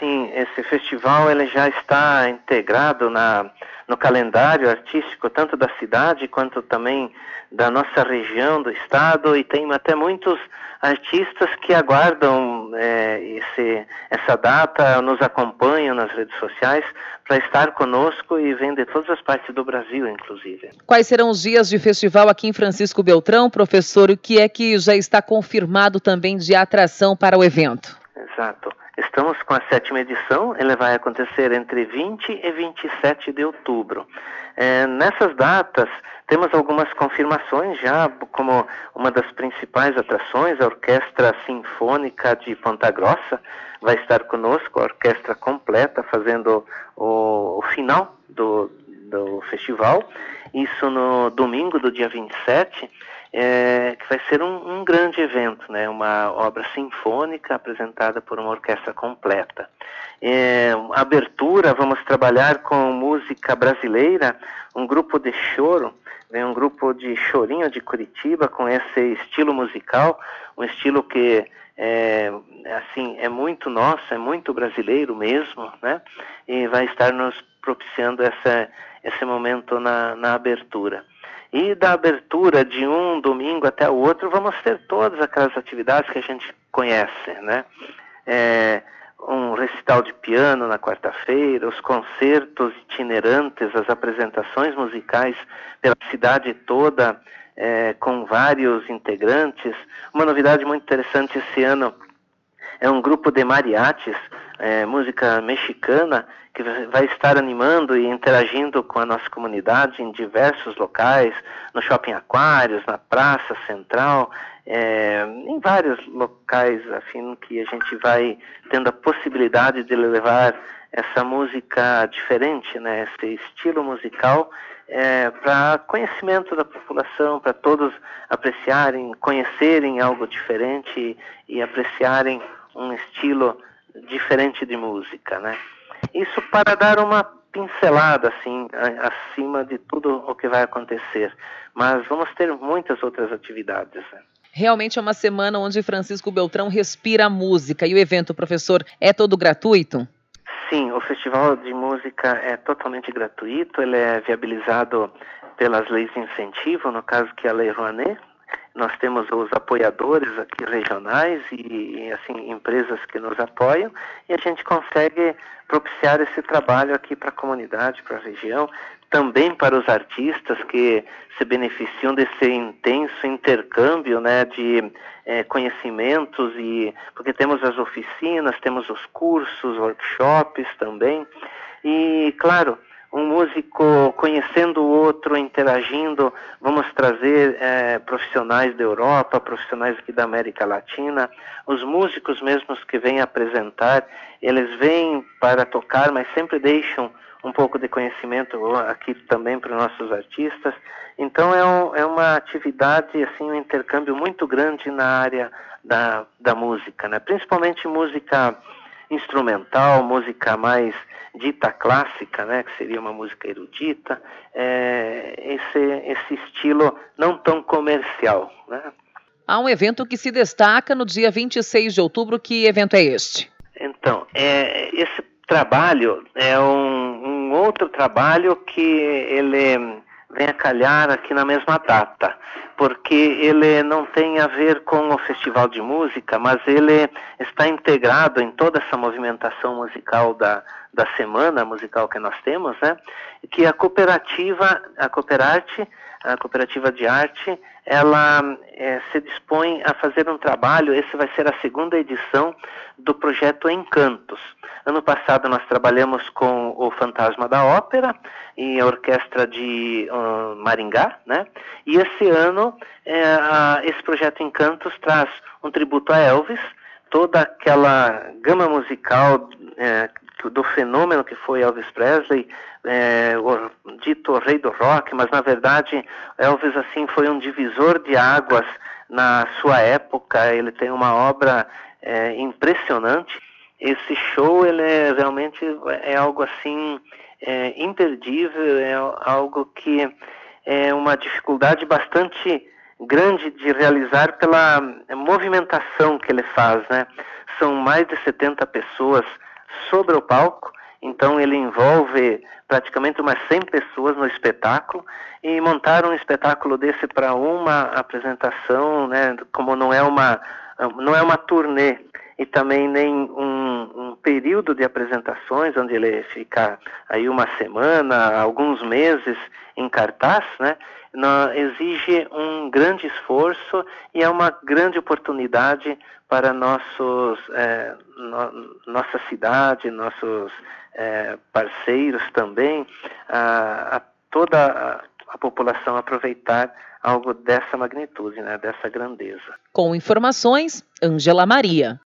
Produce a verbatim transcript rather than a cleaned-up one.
assim, esse festival ele já está integrado na, no calendário artístico, tanto da cidade quanto também da nossa região, do estado, e tem até muitos artistas que aguardam é, esse, essa data, nos acompanham nas redes sociais para estar conosco e vêm de todas as partes do Brasil, inclusive. Quais serão os dias de festival aqui em Francisco Beltrão, professor? O que é que já está confirmado também de atração para o evento? Exato. Estamos com a sétima edição, ela vai acontecer entre vinte e vinte e sete de outubro. É, nessas datas, temos algumas confirmações já, como uma das principais atrações, a Orquestra Sinfônica de Ponta Grossa vai estar conosco, a orquestra completa, fazendo o, o final do, do festival. Isso no domingo do dia vinte e sete, é, que vai ser um, um grande evento, né? Uma obra sinfônica apresentada por uma orquestra completa. É, abertura, vamos trabalhar com música brasileira, um grupo de choro, vem um grupo de chorinho de Curitiba com esse estilo musical, um estilo que é, assim, é muito nosso, é muito brasileiro mesmo, né? E vai estar nos propiciando essa, esse momento na, na abertura. E da abertura de um domingo até o outro, vamos ter todas aquelas atividades que a gente conhece, né? É, um recital de piano na quarta-feira, os concertos itinerantes, as apresentações musicais pela cidade toda, é, com vários integrantes. Uma novidade muito interessante esse ano é um grupo de mariachis, é, música mexicana, que vai estar animando e interagindo com a nossa comunidade em diversos locais, no Shopping Aquários, na Praça Central, é, em vários locais, afim, que a gente vai tendo a possibilidade de levar essa música diferente, né, esse estilo musical, é, para conhecimento da população, para todos apreciarem, conhecerem algo diferente e, e apreciarem um estilo diferente de música, né? Isso para dar uma pincelada, assim, acima de tudo o que vai acontecer. Mas vamos ter muitas outras atividades, né? Realmente é uma semana onde Francisco Beltrão respira a música. E o evento, professor, é todo gratuito? Sim, o Festival de Música é totalmente gratuito. Ele é viabilizado pelas leis de incentivo, no caso que é a Lei Rouanet. Nós temos os apoiadores aqui regionais e, assim, empresas que nos apoiam, e a gente consegue propiciar esse trabalho aqui para a comunidade, para a região, também para os artistas que se beneficiam desse intenso intercâmbio, né, de é, conhecimentos, e porque temos as oficinas, temos os cursos, workshops também, e claro, um músico conhecendo o outro, interagindo, vamos trazer é, profissionais da Europa, profissionais aqui da América Latina, os músicos mesmos que vêm apresentar, eles vêm para tocar, mas sempre deixam um pouco de conhecimento aqui também para os nossos artistas. Então é, um, é uma atividade, assim, um intercâmbio muito grande na área da, da música, né? Principalmente música instrumental, música mais dita clássica, né, que seria uma música erudita, é, esse, esse estilo não tão comercial, né? Há um evento que se destaca no dia vinte e seis de outubro, que evento é este? Então, é, esse trabalho é um, um outro trabalho que ele vem a calhar aqui na mesma data, porque ele não tem a ver com o Festival de Música, mas ele está integrado em toda essa movimentação musical da, da semana musical que nós temos, né? Que a cooperativa, a Cooperarte, a cooperativa de arte, ela é, se dispõe a fazer um trabalho. Esse vai ser a segunda edição do projeto Encantos. Ano passado nós trabalhamos com o Fantasma da Ópera e a Orquestra de uh, Maringá, né? E esse ano é, a, esse projeto Encantos traz um tributo a Elvis, toda aquela gama musical é, do fenômeno que foi Elvis Presley, é, o dito rei do rock, mas na verdade Elvis, assim, foi um divisor de águas na sua época. Ele tem uma obra é, impressionante. Esse show, ele é, realmente é algo assim é, imperdível, é algo que é uma dificuldade bastante grande de realizar pela movimentação que ele faz, né? São mais de setenta pessoas sobre o palco. Então ele envolve praticamente umas cem pessoas no espetáculo, e montar um espetáculo desse para uma apresentação, né, como não é uma, não é uma turnê e também nem um, um período de apresentações onde ele fica aí uma semana, alguns meses em cartaz, né, não, exige um grande esforço e é uma grande oportunidade para nossos, é, no, nossa cidade, nossos é, parceiros também, a, a toda a, a população aproveitar algo dessa magnitude, né, dessa grandeza. Com informações, Ângela Maria.